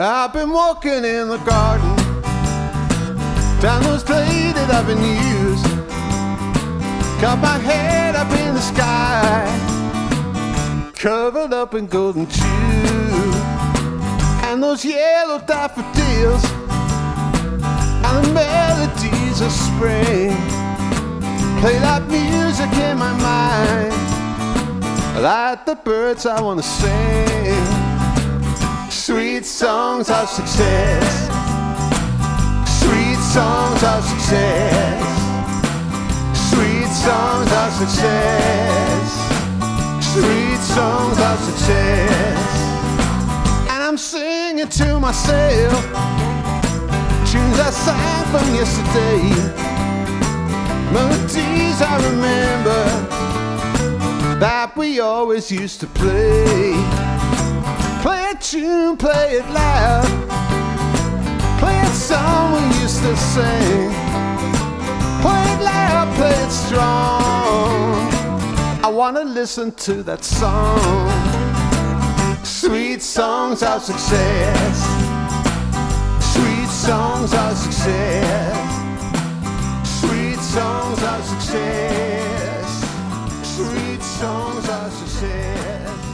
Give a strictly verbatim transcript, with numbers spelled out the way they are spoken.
I've been walking in the garden, down those plated avenues, got my head up in the sky, covered up in golden dew, and those yellow daffodils and the melodies of spring play like music in my mind, like the birds I want to sing. Sweet songs of success, sweet songs of success, sweet songs of success, sweet songs of success. And I'm singing to myself tunes I sang from yesterday, melodies I remember that we always used to play. Play a tune, play it loud, play a song we used to sing. Play it loud, play it strong, I wanna listen to that song. Sweet songs of success, sweet songs of success, sweet songs of success, sweet songs of success.